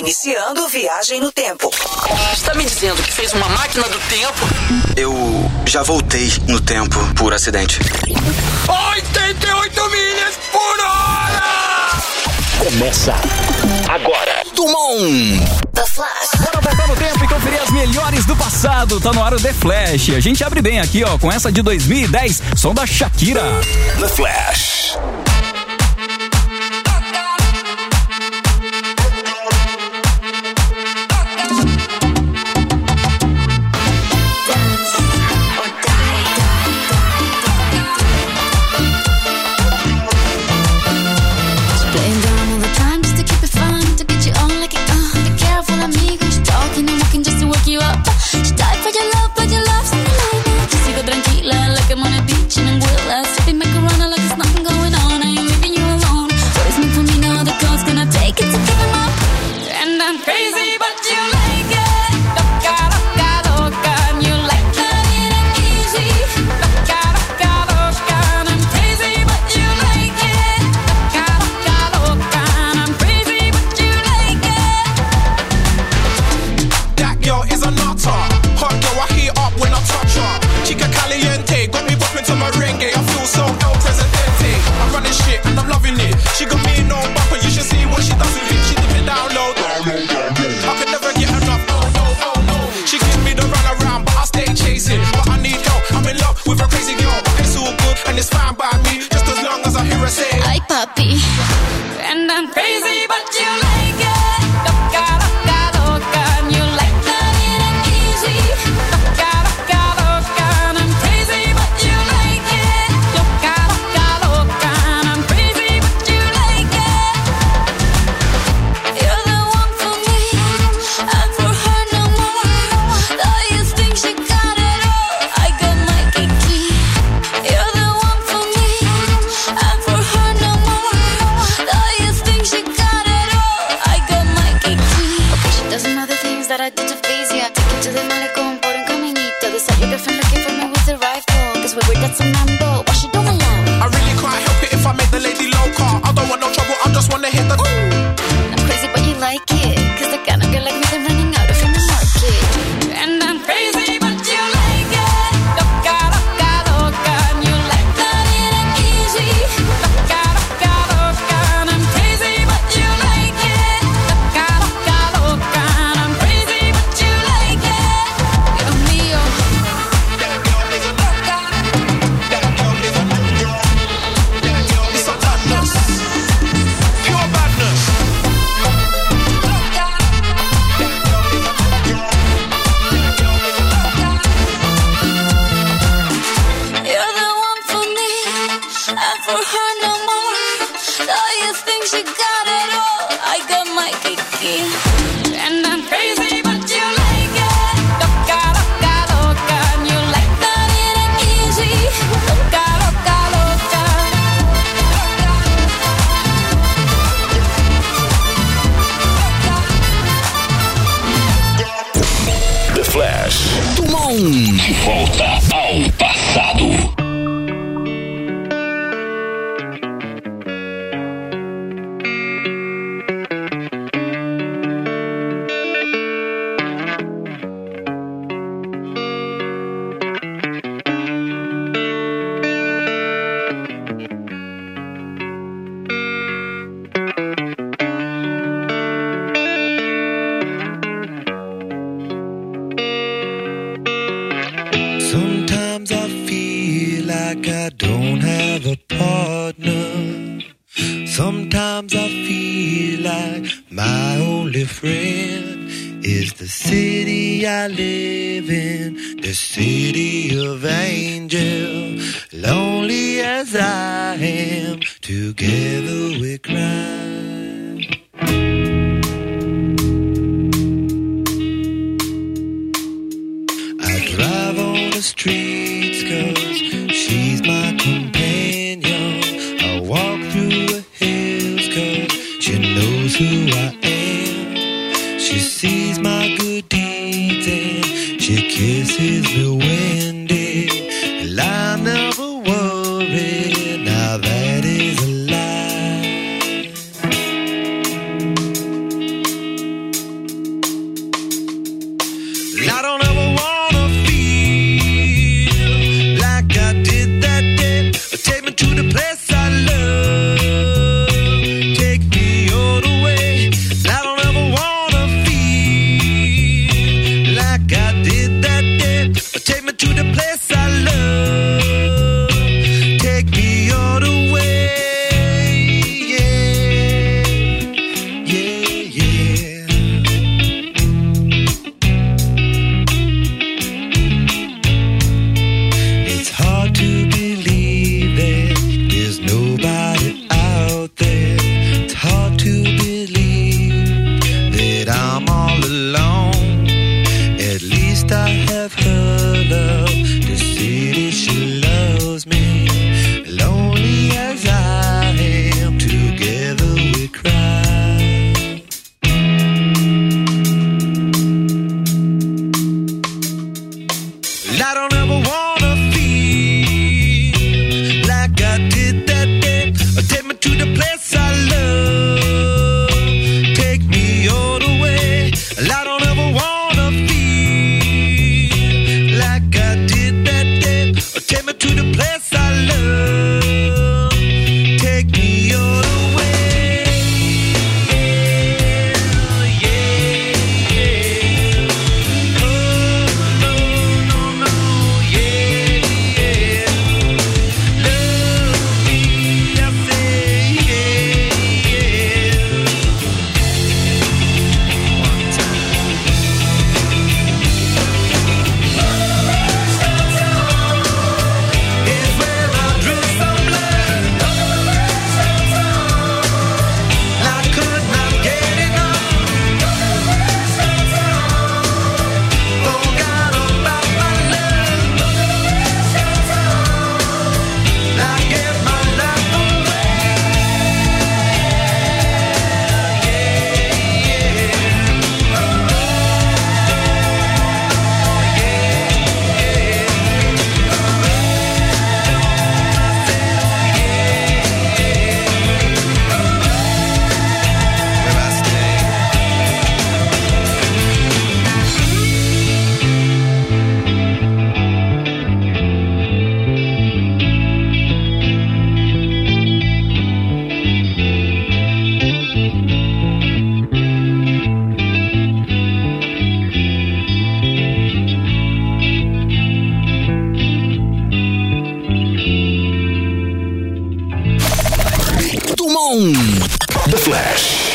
Iniciando viagem no tempo. Está me dizendo que fez uma máquina do tempo? Eu já voltei no tempo por acidente. 88 milhas por hora! Começa agora. Dumont. The Flash. Bora voltar no tempo e conferir as melhores do passado. Tá no ar o The Flash. A gente abre bem aqui, ó, com essa de 2010, som da Shakira. The Flash.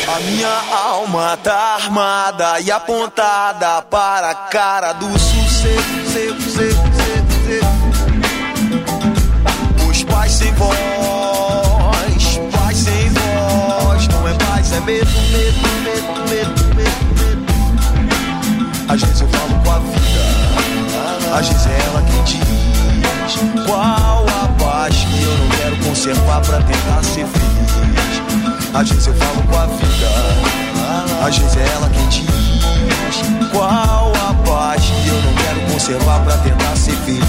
A minha alma tá armada e apontada para a cara do sossego. Os pais sem voz, paz sem voz. Não é paz, é medo. Às vezes eu falo com a vida, às vezes é ela quem diz qual a paz que eu não quero conservar pra tentar ser feliz. Às vezes eu falo com a vida, às vezes é ela quem diz qual a paz que eu não quero conservar pra tentar ser feliz.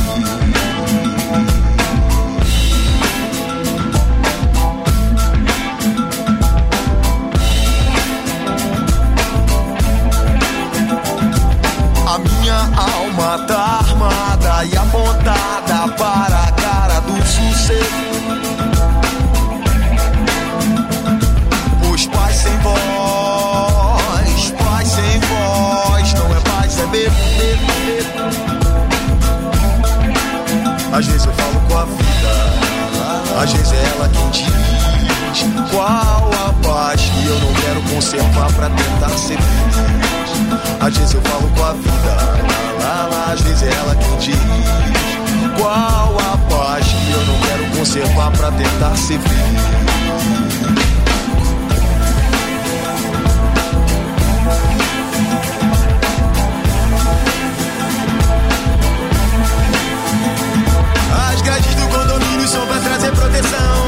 A minha alma tá armada e apontada para a cara do sossego. Os pais sem voz, não é paz, é medo. Às vezes eu falo com a vida, às vezes é ela quem diz qual a paz que eu não quero conservar pra tentar ser feliz. Às vezes eu falo com a vida, às vezes é ela quem diz qual a paz que eu não quero conservar pra tentar ser feliz. As grades do condomínio são pra trazer proteção,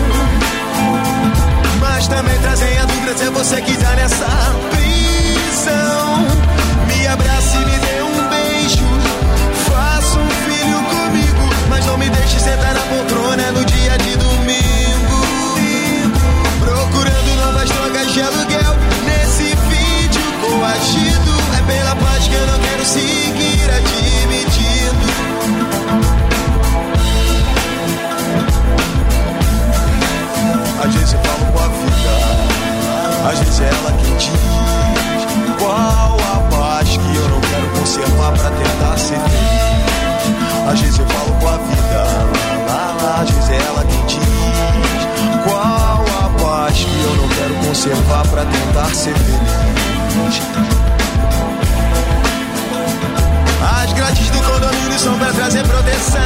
mas também trazem a dúvida se você quiser nessa prisão. Me abrace e me dê um beijo, faça um filho comigo, mas não me deixe sentar na poltrona no dia de domingo, procurando novas drogas de aluguel nesse vídeo coagido. É pela paz que eu não quero seguir admitindo. Às vezes eu falo com a vida, às vezes é ela quem diz qual a paz que eu não quero conservar pra tentar ser feliz. Às vezes eu falo com a vida, às vezes é ela quem diz qual a paz que eu não quero conservar pra tentar ser feliz. As grades do condomínio são pra trazer proteção,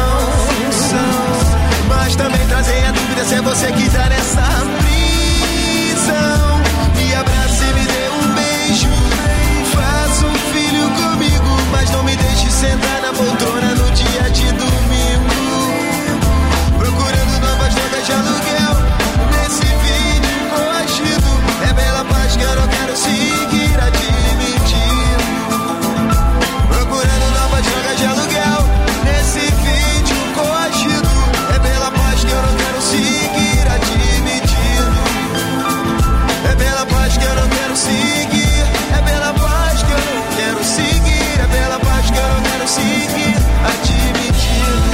mas também trazem a dúvida se você quiser essa prisão. Me abrace e me dê um beijo, faça um filho comigo, mas não me deixe sentar na poltrona no dia de domingo, procurando novas drogas de aluguel nesse vídeo coagido. É pela paz que eu não quero seguir admitindo, procurando novas drogas de aluguel nesse vídeo coagido. É pela paz que eu não quero seguir admitindo, é pela paz que eu não quero seguir, é pela paz que eu não quero seguir, é pela paz que eu não quero seguir admitindo.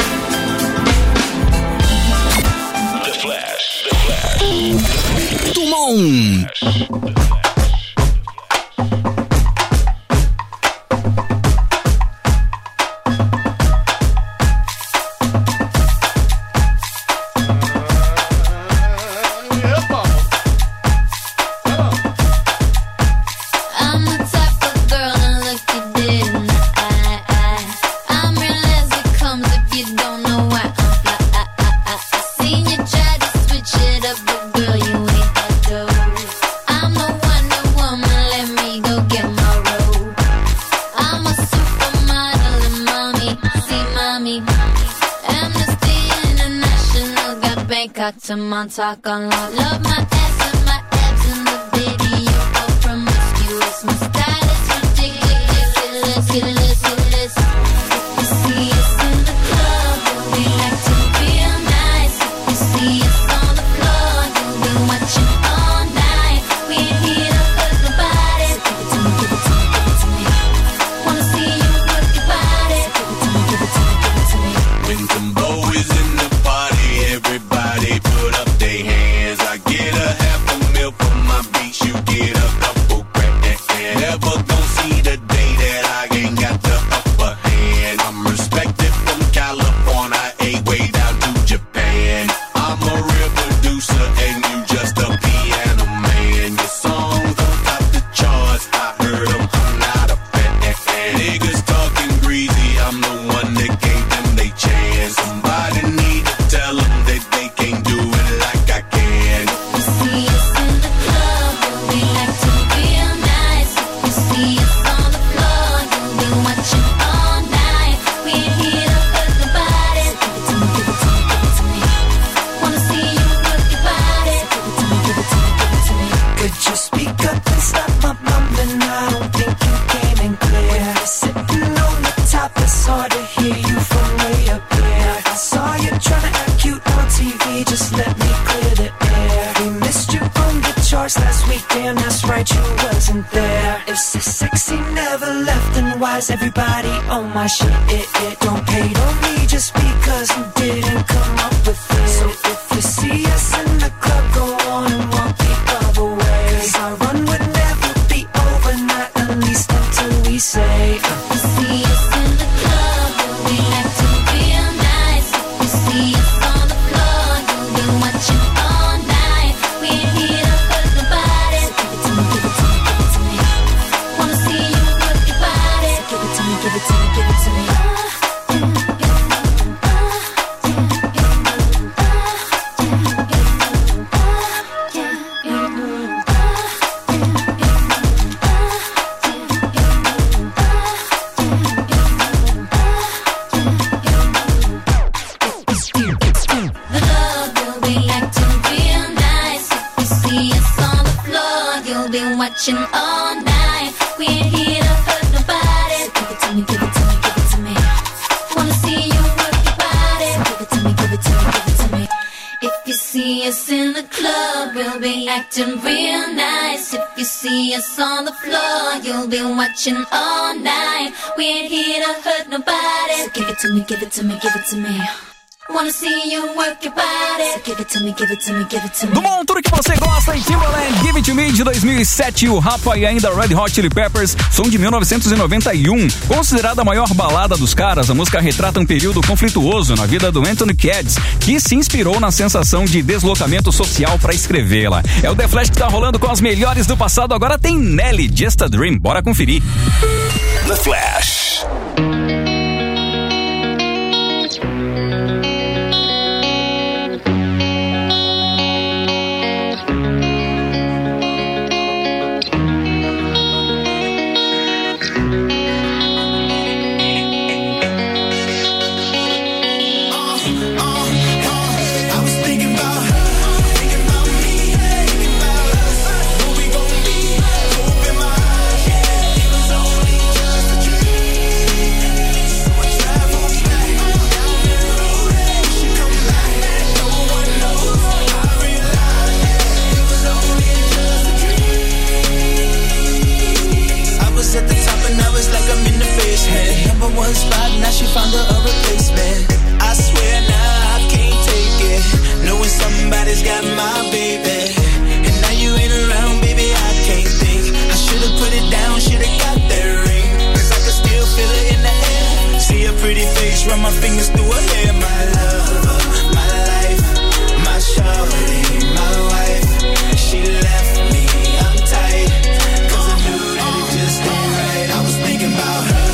The Flash. Tumon. To Montauk on love. Love my ass and my abs in the video. Go promiscuous. My style is ridiculous. You see us in the club, we like to feel nice. You see us on the floor, you'll be watching all night. We ain't here to hurt nobody. So give it to me, give it to me, give it to me. Wanna see you work your body. So give it to me, give it to me, give it to me. When Timbo is in the party, everybody put up their hands. I get a Would you speak up and stop my mumbling? I don't think you came in clear. When you're sitting on the top, it's hard to hear you from way up here. I saw you trying to act cute on TV, just let me clear the air. We missed you on the charts last week, damn that's right, you wasn't there. If so sexy never left, then why's everybody on my shit? Don't hate on me just because you didn't come up with it. So if you see us in the club, go on and walk the other way. 'Cause our run would never be over, not at least until we say You see us in the club, you'll be acting real nice. You see us on the floor, you'll be watching all night. We ain't here to hurt nobody. So give it to me, give it to me, give it to me. Wanna see you work your body. So give it to me, give it to me, give it to me. Watching all night, we ain't here to hurt nobody. So give it to me, give it to me, give it to me. Wanna see you work your body. So give it to me, give it to me, give it to me. If you see us in the club, we'll be acting real nice. If you see us on the floor, you'll be watching all night. We ain't here to hurt nobody. So give it to me, give it to me, give it to me. Wanna see you work your body. So give it to me, give it to me, give it to me. Do bom, tudo que você gosta em Timbaland, Give It To Me de 2007, o Rapa e ainda Red Hot Chili Peppers, som de 1991. Considerada a maior balada dos caras, a música retrata um período conflituoso na vida do Anthony Kiedis, que se inspirou na sensação de deslocamento social para escrevê-la. É o The Flash que tá rolando com as melhores do passado, agora tem Nelly, Just a Dream, bora conferir. The Flash. One spot, now she found her a replacement. I swear now I can't take it, knowing somebody's got my baby. And now you ain't around, baby, I can't think. I should've put it down, should've got that ring, 'cause I can still feel it in the air. See her pretty face, run my fingers through her hair. My lover, my life, my shawty, my wife. She left me, I'm tight, 'cause I knew that it just ain't right. I was thinking about her.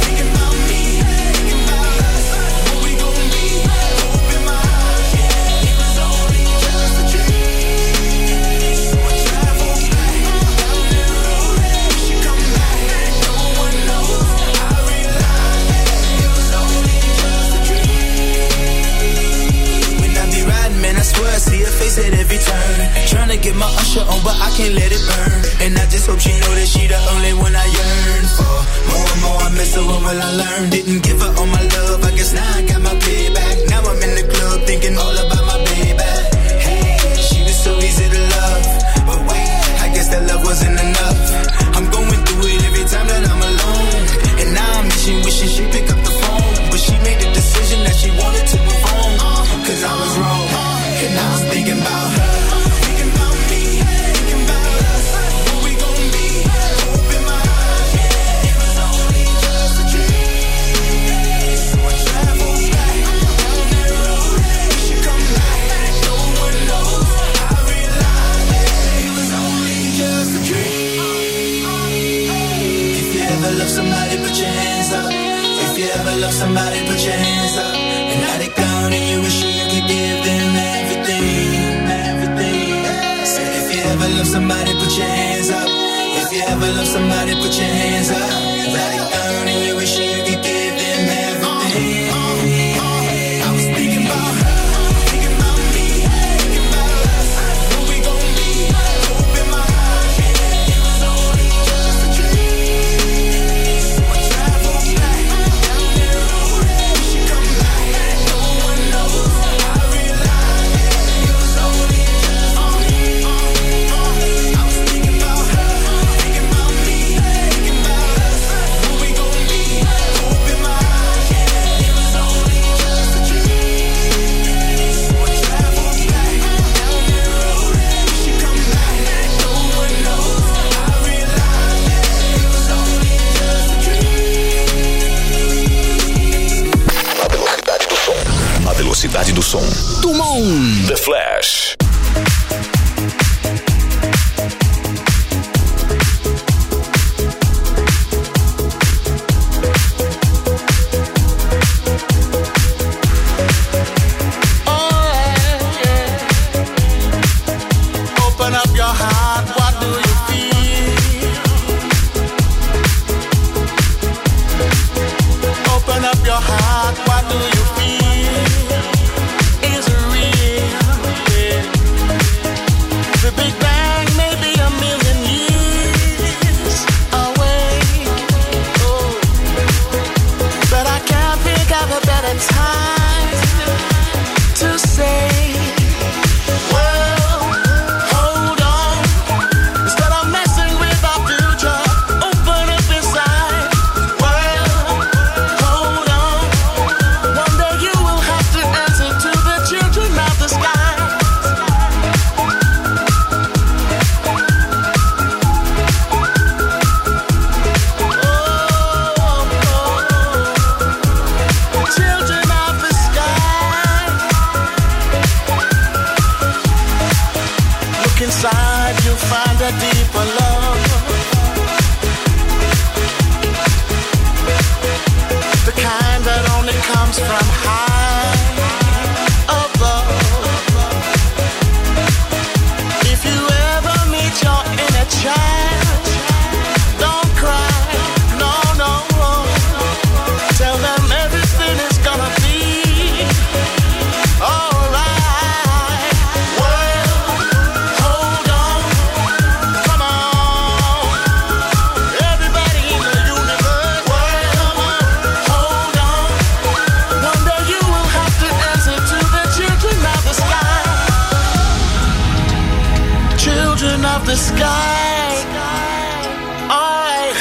See her face at every turn, trying to get my usher on, but I can't let it burn. And I just hope she know that she the only one I yearn for. More and more I miss her, what will I learn? Didn't give her all my love, I guess now I got my payback. Now I'm in the club thinking all about my baby. Hey, she was so easy to love, but wait, I guess that love wasn't enough. I'm going through it every time that I'm alone, and now I'm wishing she'd pick up the phone, but she made the decision that she wanted to move on, 'cause I was wrong. And I was thinking about her, thinking about me, thinking about us. What we gon' be? Open my eyes, yeah. It was only just a dream. So I traveled back down that road. We should come back, no one knows. I realized it was only just a dream. If you ever love somebody, put your hands up. If you ever love somebody, put your hands up. And now they gone and you wish you could give them everything. Said if you ever love somebody, put your hands up. If you ever love somebody, put your hands up. Now they gone and you wish you could give them everything. I was thinking about her, thinking about me, thinking about us. What we gon' be? Open my eyes. on! The Flash. Open up your heart, what do you feel? Open up your heart, what do you feel? Is it real? Yeah. The Big Bang may be a million years away. Oh. But I can't think of a better time to say, inside you find a deeper love, the kind that only comes from high above. If you ever meet your inner child, don't cry, no, no. Tell them everything is gonna be alright. Of the sky, alright,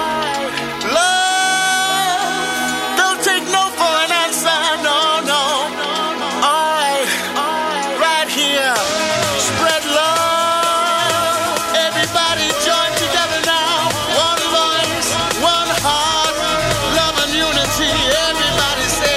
love, don't take no for an answer, no, no, alright, right here, spread love, everybody join together now, one voice, one heart, love and unity, everybody say.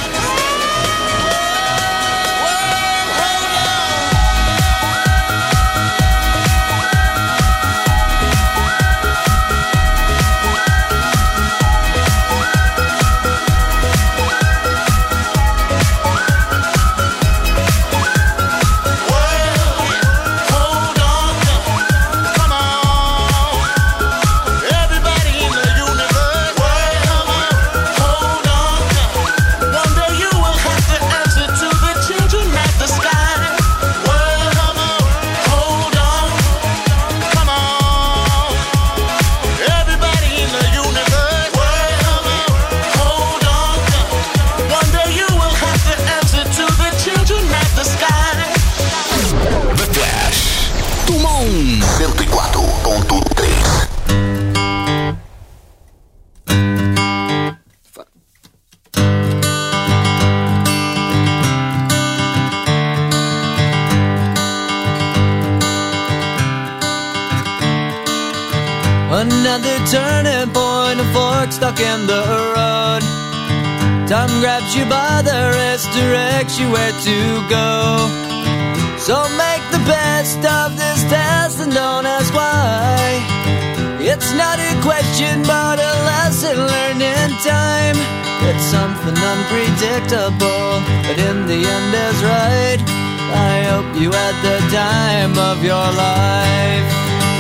Another turning point, a fork stuck in the road. Time grabs you by the wrist, directs you where to go. So make the best of this test and don't ask why. It's not a question but a lesson learned in time. It's something unpredictable, but in the end is right. I hope you had the time of your life.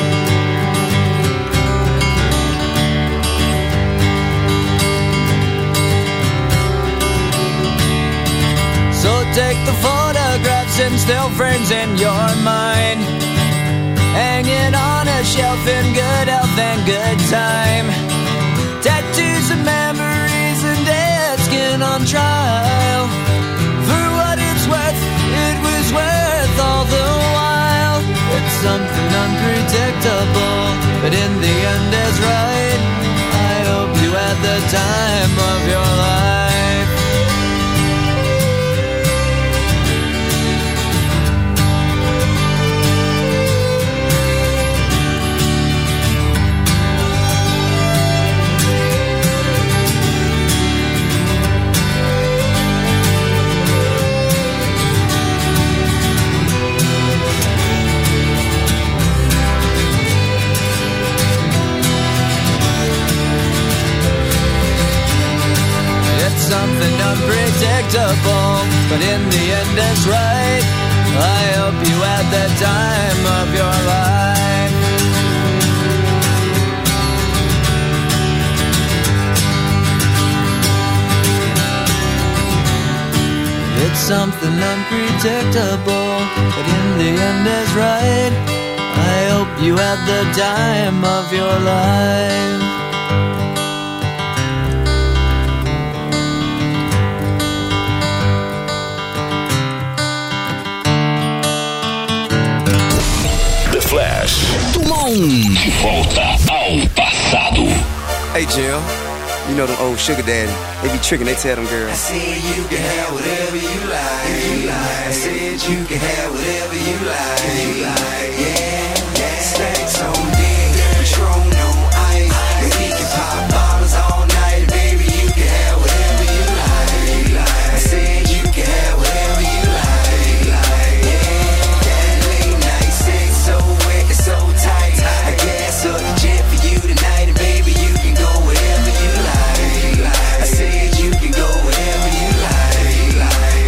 So take the photographs and still frames in your mind, hanging on a shelf in good health and good time. Tattoos and memories and dead skin on trial. For what it's worth, it was worth all the while. It's something unpredictable, but in the end is right. I hope you had the time of your life. end is right. I hope you had the time of your life. It's something unpredictable, but in the end is right. I hope you had the time of your life. The Flash. Dumont. De volta ao passado. Hey, Jill. You know them old sugar daddy. They be tricking, they tell them girls. I said you can have whatever you like. I said you can have whatever you like. Yeah. Stacks on deck, Patron on ice. And we can pop bottles all night. Baby, you can have whatever you like. I said you can have whatever you like. Yeah. Late night sex, so wet and so tight. I gas up the jet for you tonight. And baby, you can go wherever you like. I said you can go wherever you like.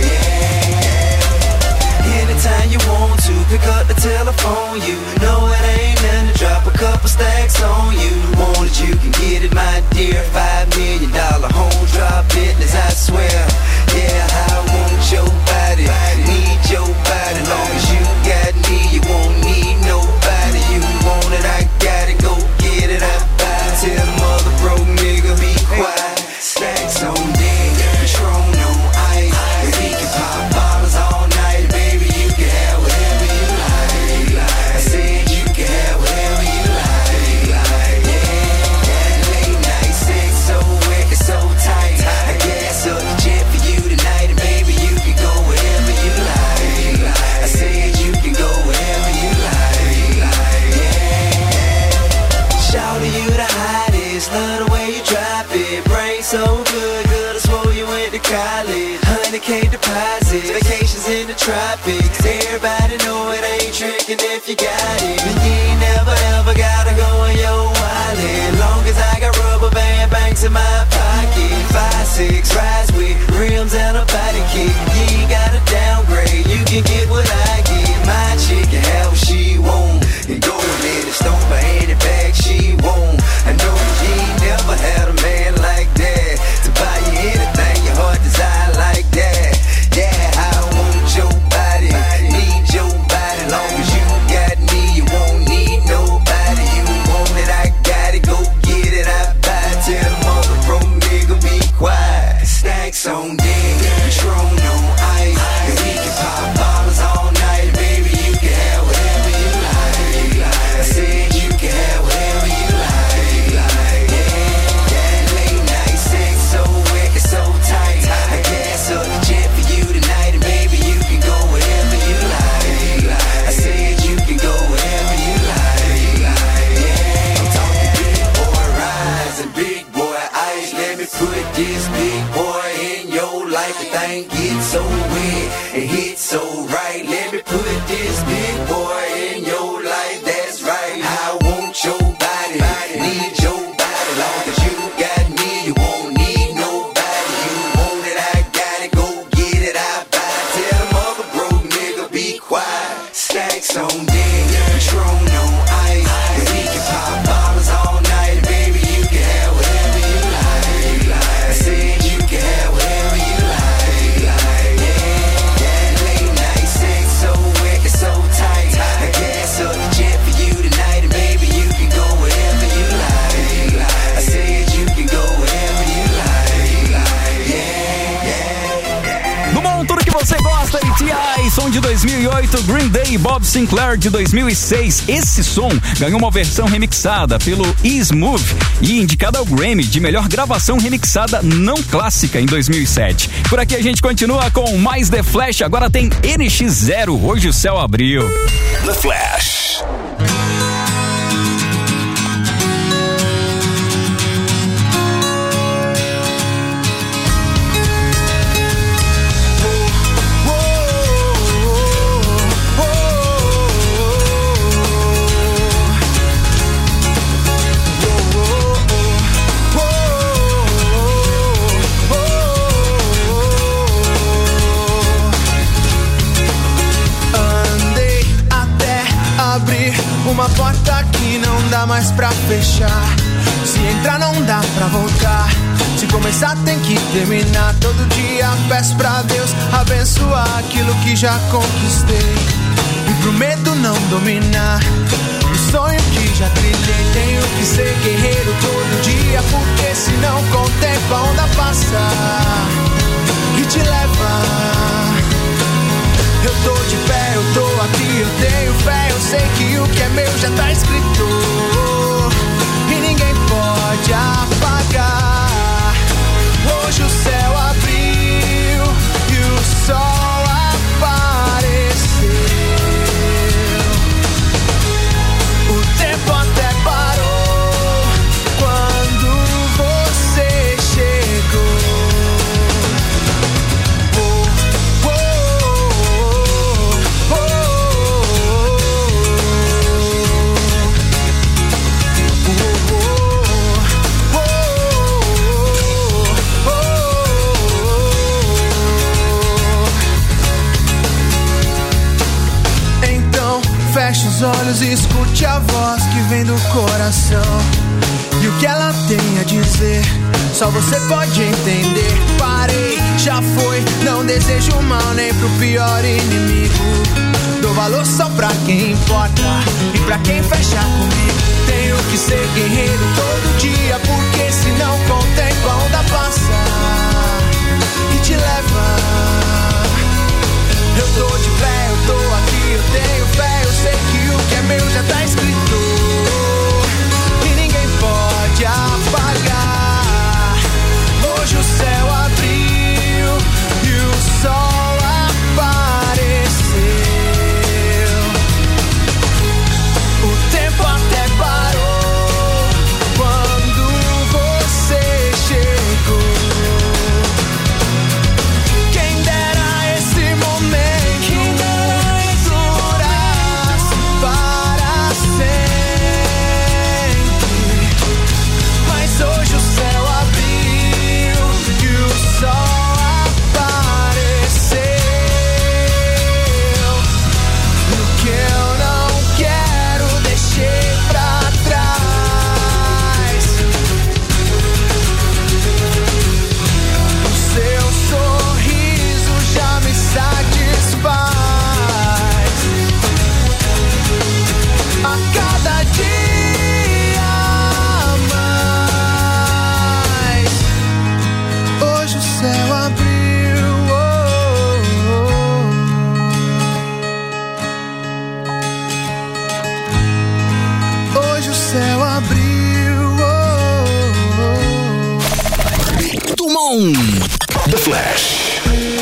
Yeah. Anytime you want to, pick up the telephone. You know it ain't nothing to drop a couple stacks on you. Want it, you can get it, my dear. $5 million home drop business, I swear. Yeah, I want your body, need your body. Long as you got me, you won't need nobody. You want it, I got it, go get it, I buy it. Tell the mother broke nigga be quiet. Stacks on deck, Patron on ice. And we can pop bottles all night. Baby, you can have whatever you like. I said you can have whatever you like. Yeah. Late night sex, so wet and so tight. I gas up the jet for you tonight. And baby, you can go wherever you like. I said you can go wherever you like. Yeah. Shout to you the hottest, love the way you drop it. Brain so good, I swore you went to college. 100K deposits, vacations in the tropics. Everybody know it ain't tricking if you got it. And you ain't never ever gotta go in your wallet. Long as I got rubber band banks in my pocket. 5'6", rides with rims and a body kick. You ain't gotta downgrade, you can get what I get. My chick can have what she want. And go and let it stone for any bag she want. I know you ain't never had a man like that to buy you anything your heart desire like that. Yeah, I want your body, need your body. Long as you got me, you won't need nobody. You want it, I got it, go get it, I buy it. Tell the mother broke nigga be quiet. Stacks on deck, Patron on ice. And we can pop bottles all night. Baby, you can have whatever you like. I said you can have whatever you like. Yeah. Late night sex, so wet and so tight. I gas up the jet for you tonight. And baby, you can go wherever you like. I said you can go wherever you like. Yeah. I'm talking big boy rides and big boy ice. Let me put this big boy in your life. The thing gets so wet and hits so right. Let me put this big boy in your life. That's right. I want your body, need your body. Long as you got me, you won't need nobody. You want it, I got it, go get it, I buy it. Tell the mother broke nigga be quiet. Stacks on deck, Patron on ice. And we can pop bottles all night. Baby, you can have whatever you like. I said you can have whatever you like. Yeah. Late night sex, so wet and so tight. I gas up the jet for you tonight. And baby, you can go wherever you like. I said you can go wherever you like. Yeah. Dumont, tudo que você gosta, E.T.I., som de 2008, Green Day, Bob Sinclair de 2006. Esse som ganhou uma versão remixada pelo E-Smooth e indicada ao Grammy de melhor gravação remixada não clássica em 2007. Por aqui a gente continua com mais The Flash, agora tem NX0, hoje o céu abriu. The Flash. dá mais pra fechar. Se entrar não dá pra voltar. Se começar tem que terminar. Todo dia peço pra Deus abençoar aquilo que já conquistei e pro medo não dominar. O sonho que já trilhei, tenho que ser guerreiro todo dia, porque senão com o tempo a onda passa e te leva. Eu tô de pé, eu tô aqui, eu tenho fé, eu sei que o que é meu já tá escrito e ninguém pode apagar. Hoje o céu abriu e o sol apareceu. O tempo até parou quando você chegou. Feche os olhos e escute a voz que vem do coração. E o que ela tem a dizer, só você pode entender. Parei, já foi, não desejo mal nem pro pior inimigo. Dou valor só pra quem importa e pra quem fecha comigo. Tenho que ser guerreiro todo dia, porque senão com o tempo a onda passa e te leva. Eu tô de pé, eu tô aqui, eu tenho fé, eu sei que o que é meu já tá escrito e ninguém pode apagar. Hoje o céu abriu e o sol apareceu. O tempo até parou quando você chegou. Quem dera esse momento The Flash.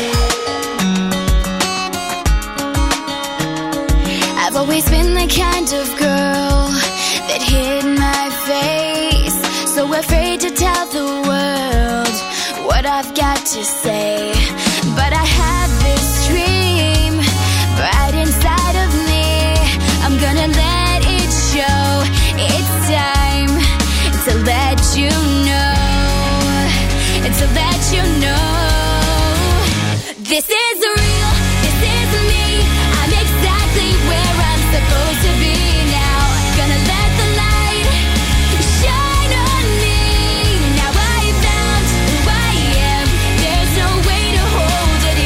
I've always been the kind of girl that hid my face, so afraid to tell the world what I've got to say. But I have this dream right inside of me. I'm gonna let it show. It's time to let you know. To let you know, this is real, this is me. I'm exactly where I'm supposed to be now. Gonna let the light shine on me. Now I found who I am. There's no way to hold it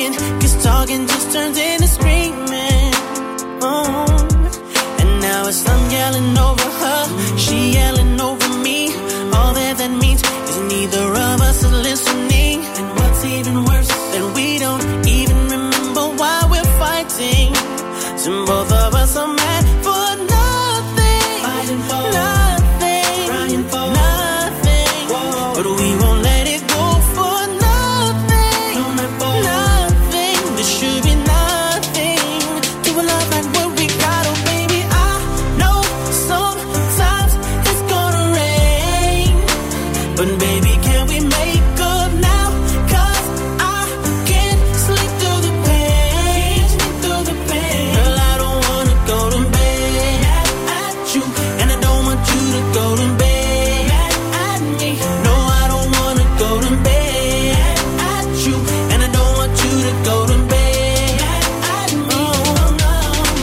talking, cause talking just turns into screaming. Oh. And now it's I'm yelling over her, she yelling over me. All that means is neither of us is listening. And what's even worse, that we don't even remember why we're fighting. So both of us are mad for nothing, fighting for nothing, crying for nothing. Whoa. But we won't let it go for nothing, no, not for nothing. There should be nothing to a love like what we got. Oh baby, I know sometimes it's gonna rain, but baby, can we make up now? Cause I can't sleep through the pain, sleep through the pain. Girl, I don't wanna go to bed at you, and I don't want you to go to bed at me. No, I don't wanna go to bed at you, and I don't want you to go to bed at me. Oh, no.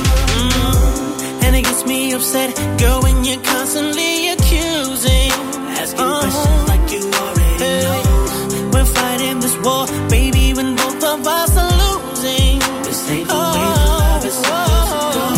And it gets me upset, girl, when you're constantly accusing, asking questions like you already know. We're fighting this war, baby, when both of us are losing. This ain't the way the love is supposed to go.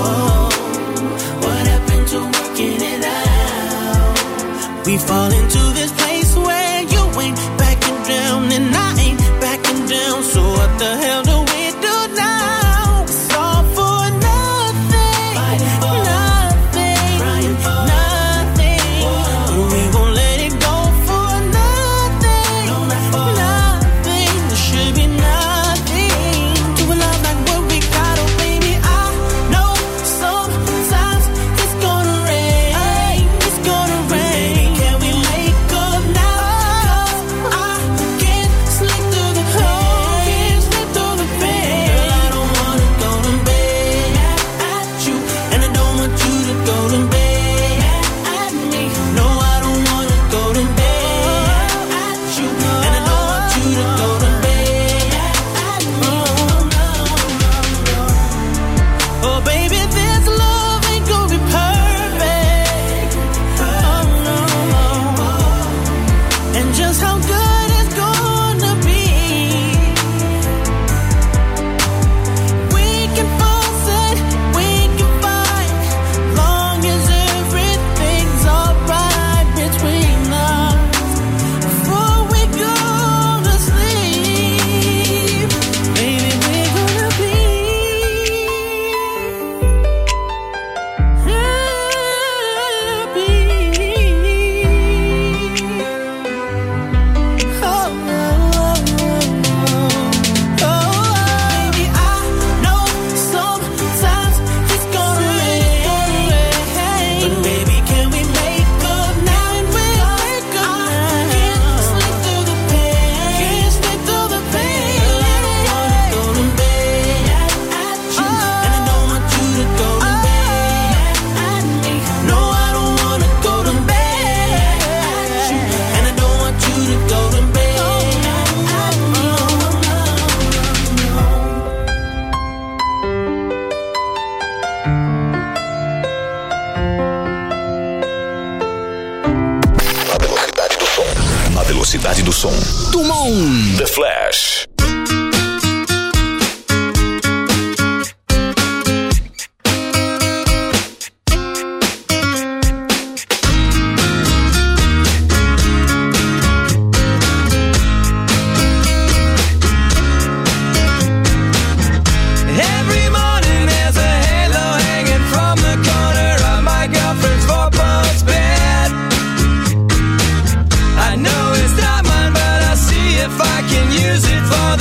What happened to working it out? We fall into this place where you ain't backing down and I ain't backing down. So what the hell do we do now? It's all for nothing, fighting for nothing, crying for nothing. We won't let it go for nothing, no, not for nothing. There should be nothing to a love like what we got. Oh baby, I know sometimes it's gonna rain, it's gonna rain. Can we make up now? I can't sleep through the pain, sleep through the pain. Girl, I don't wanna go to bed at you, and I don't want you to go to bed at me. No, I don't wanna go to bed at you, and I don't want you to go to bed at me. Oh baby, this love ain't gonna be perfect. Oh no. And just how good it's gonna be, we can force it, we can fight, long as everything's alright between us. Before we go to sleep, baby, we're gonna be happy. Oh, baby, I know sometimes it's gonna rain, but baby, can we make up now? And we'll make up now. Can't sleep through the pain, can't sleep through the pain. Girl, I don't wanna go to bed at you, and I don't want you to go to bed at me. No, I don't wanna go to bed at you, and I don't want you to go to bed at me. Na velocidade do som. Tumon. The Flash. Every morning there's a halo hanging from the corner of my girlfriend's four-post bed. I know it's not mine, but I'll see if I can use it for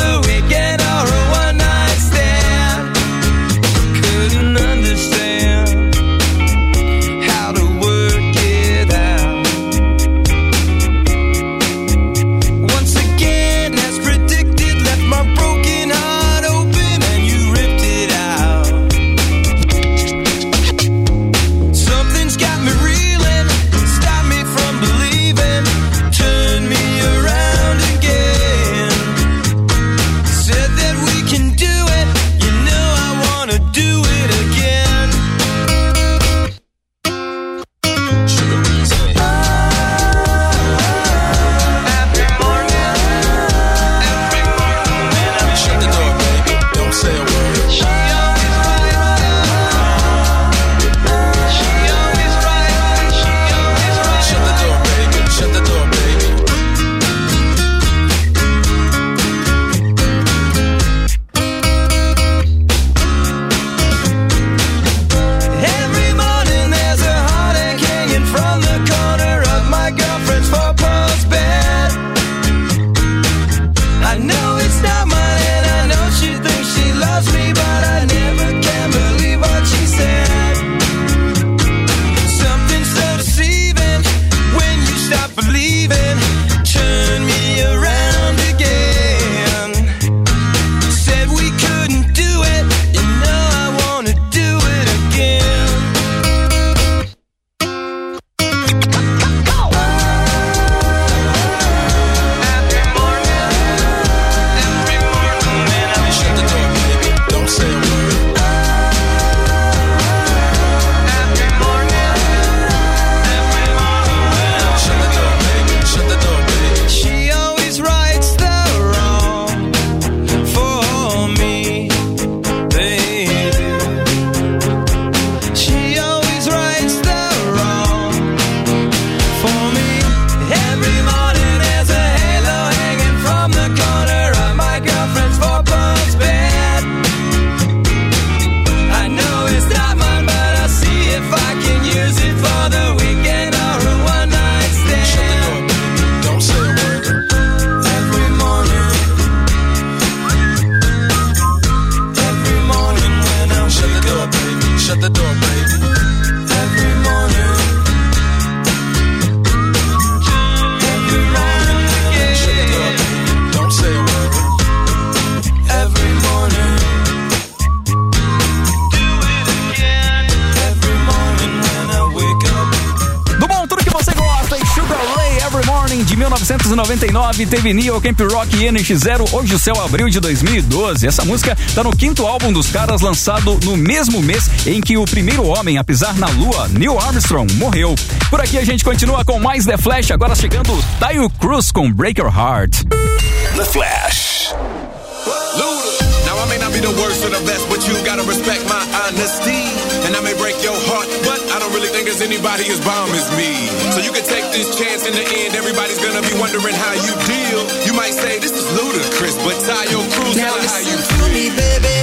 1999 teve Neo, Camp Rock e NX0, Hoje o Céu Abriu de 2012. Essa música tá no 5º álbum dos caras, lançado no mesmo mês em que o primeiro homem a pisar na lua, Neil Armstrong, morreu. Por aqui a gente continua com mais The Flash, agora chegando Taio Cruz com Break Your Heart. The Flash. Now I may not be the worst or the best, but you gotta respect my honesty. And I may break your heart, but I don't really think there's anybody as bomb as me. So you can take this chance, in the end, everybody's gonna be wondering how you deal. You might say, this is ludicrous, but Taio Cruz, tell her how you feel. Now listen to me, baby.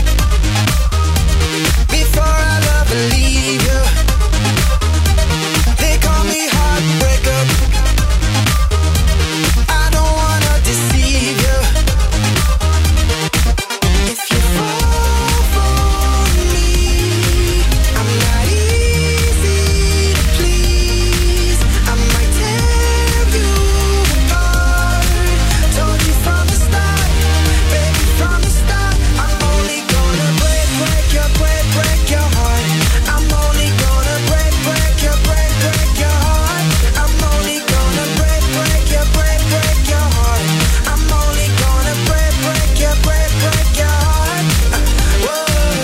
Before I love and leave you, they call me heartbreaker. I don't wanna deceive you. If you fall for me, I'm not easy to please. I might tear you apart. Told you from the start, baby, from the start. I'm only gonna break your heart. I'm only gonna break your heart. I'm only gonna break your heart. I'm only gonna break your heart. Whoa.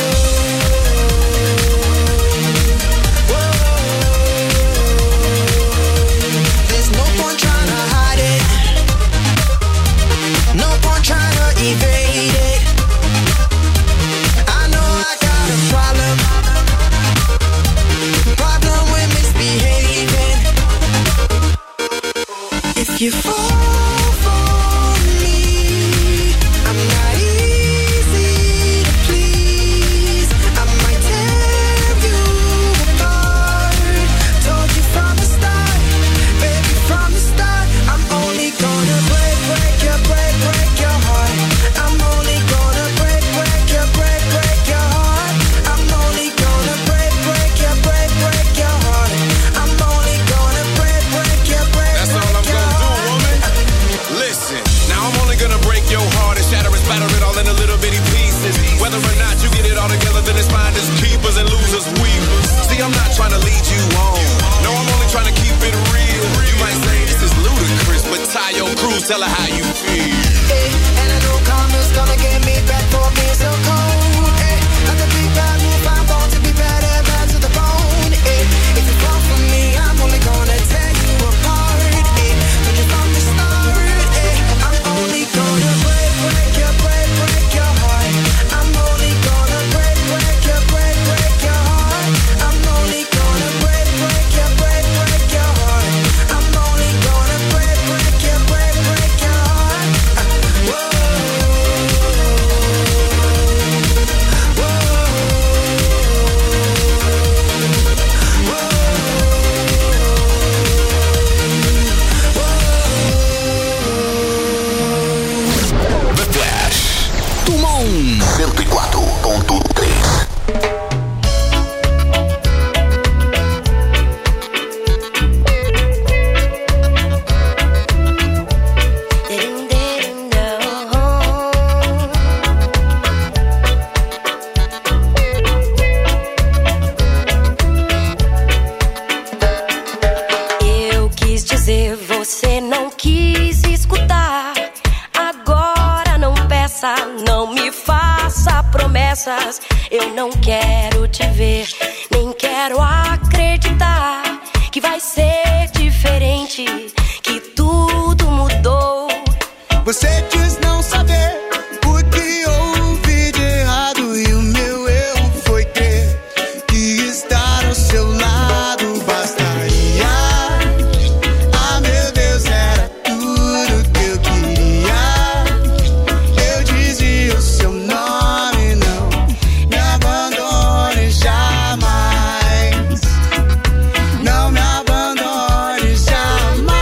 There's no point trying to hide it. No point trying to evade it. I know I got a problem with misbehaving. If you fall for me, I'm not easy to please. I might tear you apart. Told you from the start, baby, from the start. I'm only gonna break your heart. I'm only gonna break your heart. I'm only gonna break your heart. I'm only gonna break your That's all I'm gonna do, woman. Listen, now I'm only gonna break your heart and shatter it, spatter it all into little bitty pieces. Whether or not you get it all together, then it's finders, keepers, and losers, weepers. See, I'm not trying to lead you on. No, I'm only trying to keep it real. You might say this is ludicrous, but Taio Cruz, tell her how you feel. Hey, and I know karma's gonna get me back for being so cold. Hey, like a big bad wolf, I'm born to be bad and bad to the bone. Hey, if you fall for me, I'm only gonna tear you apart. Hey, told you from the start. Hey, I'm only gonna break your heart. I'm only gonna break your heart. I'm only gonna break your heart. I'm only gonna break your heart. Whoa. The Flash. Tumon 104.3. Eu quis dizer, você não quis escutar. Agora não peça, não me faça promessas. Eu não quero te ver, nem quero acreditar que vai ser diferente, que tudo mudou. Você diz não saber o que houve de errado e o meu erro foi crer que estar ao seu lado bastaria. Ah, meu Deus, era tudo que eu queria. Eu dizia o seu nome, não me abandone jamais. Não me abandone jamais.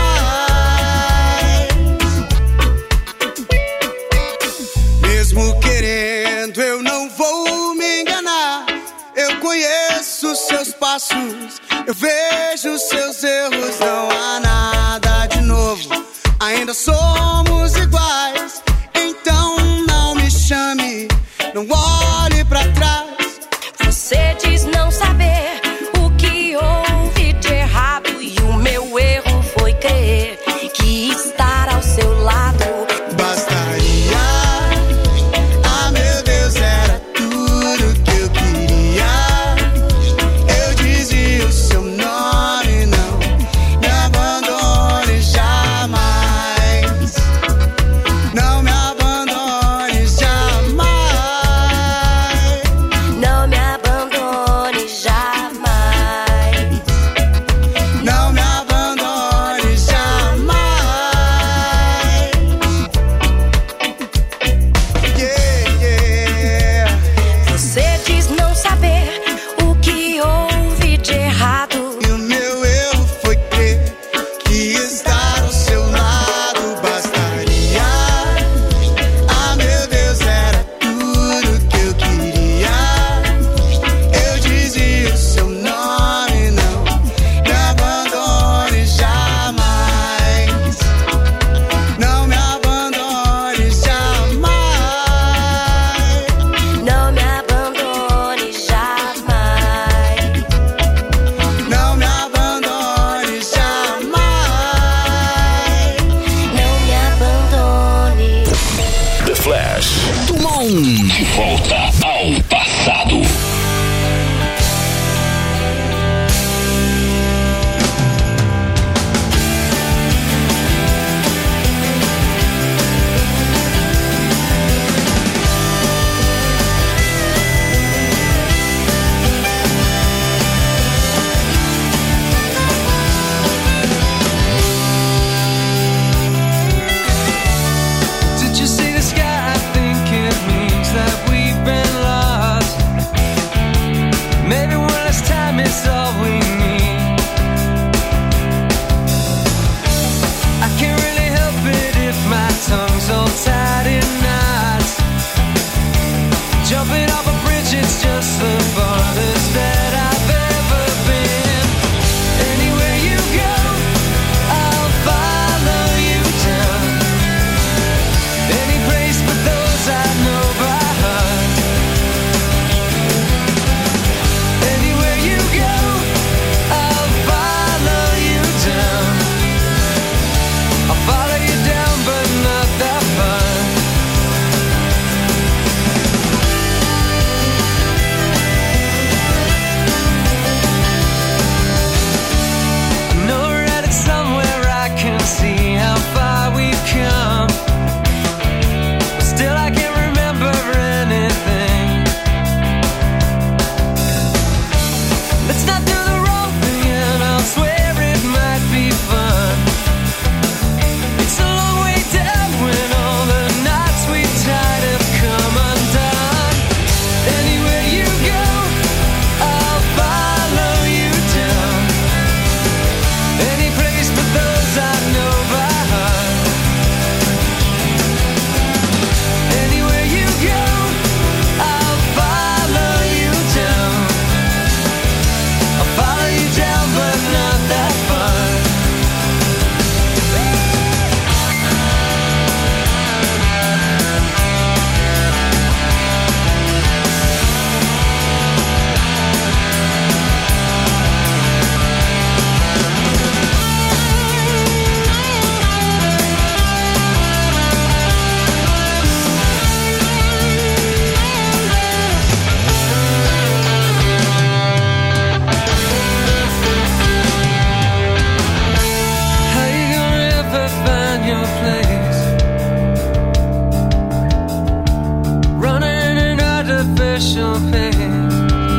Mesmo querendo, eu não vou me enganar. Eu conheço seus passos, eu vejo seus erros. Não há nada de novo, ainda somos iguais. Então não me chame, não olhe pra trás. Você diz não saber o que houve de errado e o meu erro foi crer que está so tied in knots. Jumping off a bridge, it's just the farthest that I've ever been. Anywhere you go, I'll follow you down. Any place but those I know by heart. Anywhere you go, I'll follow you down. I'll follow you down, but not that far. I know we're headed somewhere I can see how far we've come. But still I can't remember anything. Let's not do the wrong thing and I'll swear it might be fun. It's a long way down when all the knots we tied have come undone. Anywhere you go, I'll follow you down. Any place but those I know by heart. Anywhere you go, I'll follow you down. I'll follow you down, but not that far. How you gonna ever find your place? Running an artificial pace.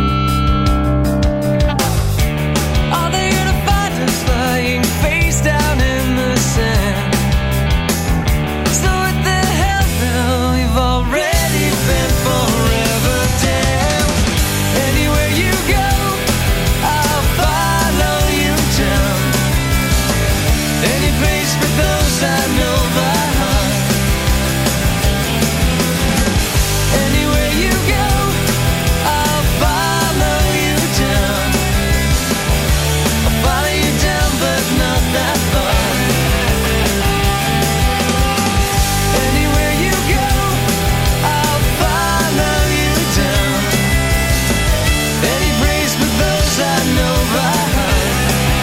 Are they gonna find us lying face down in the sand? So what the hell now? We've already been forever damn. Anywhere you go, I'll follow you down. Any place but those I know by heart. Anywhere you go, I'll follow you down. I'll follow you down, but not that far. Anywhere you go, I'll follow you down. Any place but those I know by heart.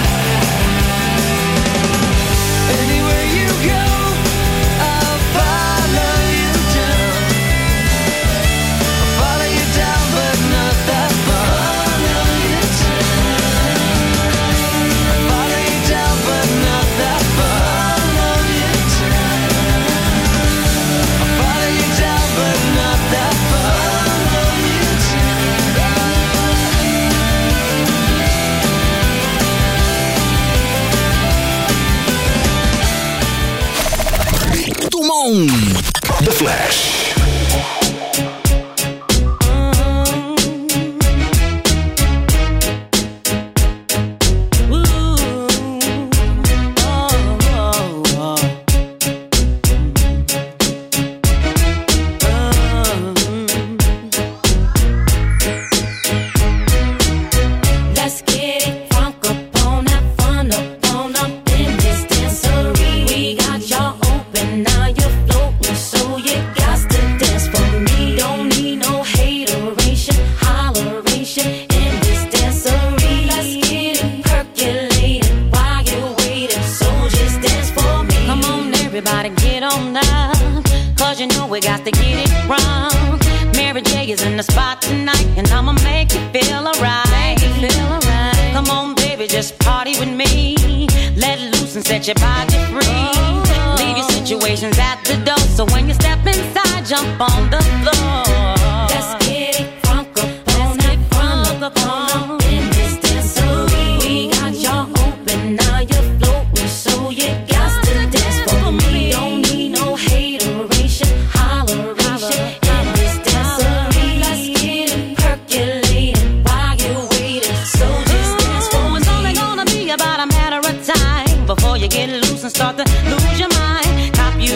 Anywhere you go, I'll follow you down. I'll follow you down, but not that far. Follow you down. I'll follow you down, but not that far. Follow you down. I'll follow you down, but not that far. Follow you Dumont. The Flash. Let's get it crunk up on that fun up in this dancery. We got y'all open, now you're floating, so you got to dance for me. Don't need no hateration, holleration in this dancery. Let's get it percolated while you're waiting, so just dance for me. Come on, everybody, get on up, cause you know we got to get it wrong. Mary J is in the spot tonight, and I'ma make you feel alright. Come on, baby, just party with me. Let loose and set your body free. Leave your situations at the door, so when you step inside, jump on the floor. Let's get it crunk up on that fun up in this dancery. We got y'all open, now you're floating, so you got to dance for me. Don't need no hateration, holleration in this dancery. Let's get it percolated while you're waiting, so just dance for me. It's only gonna be about a matter of time before you get loose and start to lose your mind. Cop you a drink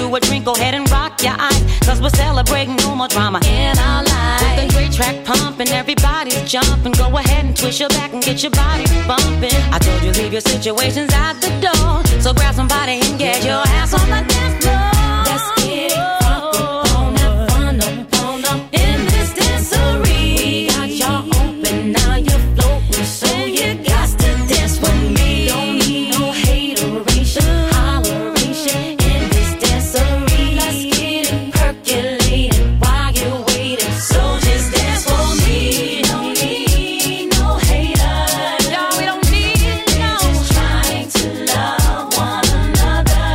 go ahead and rock your eyes, cause we're celebrating no more drama in our lives. With a great track pumping, everybody's jumping. Go ahead and twist your back and get your body bumping. I told you leave your situations at the door, so grab somebody and get your ass on the dance floor. Let's get it crunk up, have fun up in this dancery. We got y'all open, now you're floating, so you got to dance with me. Don't need no hateration, holleration in this dancery. Let's get it percolating while you're waiting, so just dance for me. Don't need no haters, no, we don't need no. We're just trying to love one another.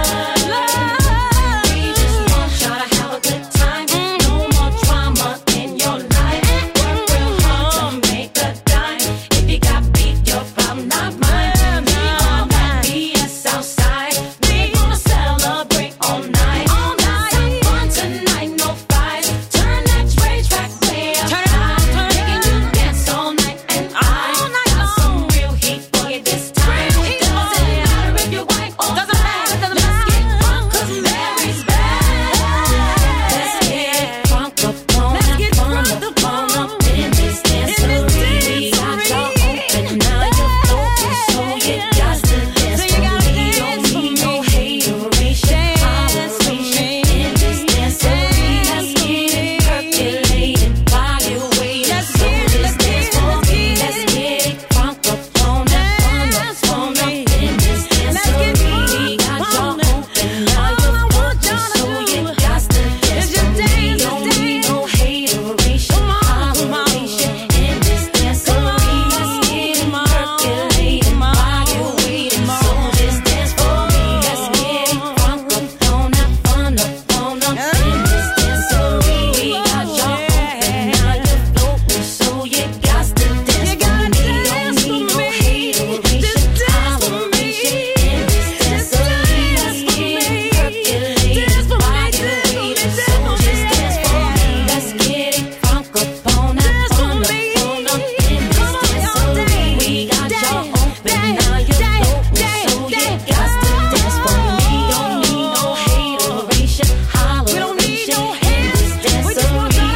We just want y'all to have a good time. No more drama in your life. Work real hard to make a dime. If you got beef, your problem, not mine. We on that BS outside. We gonna celebrate all night. Let's have fun tonight, no fights. Turn that train track way up high. Making you dance all night, and I got some real heat for you this time. Doesn't matter if you're white or black. Let's get crunk 'cause Mary's back. Let's get crunk up on that fun up in this dancery. We got y'all open, now you're floating, so you got to dance for me. Don't need no hateration, holleration in this dancery. Let's get it percolating while you're waiting, so just dance for me. Let's get it crunk up on that fun up in this dancery. We got y'all open, now you're floating, so you got to dance for me. Don't need no hateration, holleration in this dancery. Let's get it percolating while you're waiting, so just dance for me. Let's get it crunk up on that fun up in this dancery. We got y'all open, now you're floating, so you got to dance for me. Don't need no hateration, holleration in this dancery. Let's get it percolating while you're waiting, so just dance for me. Let's get it crunk up on that fun up in this dancery. We got y'all open, now you're floating, so you got to dance for me. Don't need no hateration, holleration in this dancery. Let's get it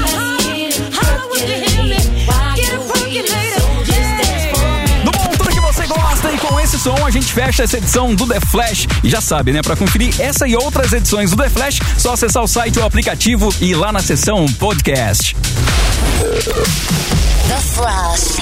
percolating while you're waiting, so just dance for me. Do bom, tudo que você gosta, e com esse som a gente fecha essa edição do The Flash. E já sabe, né? Pra conferir essa e outras edições do The Flash, só acessar o site ou o aplicativo e ir lá na seção podcast. The Flash.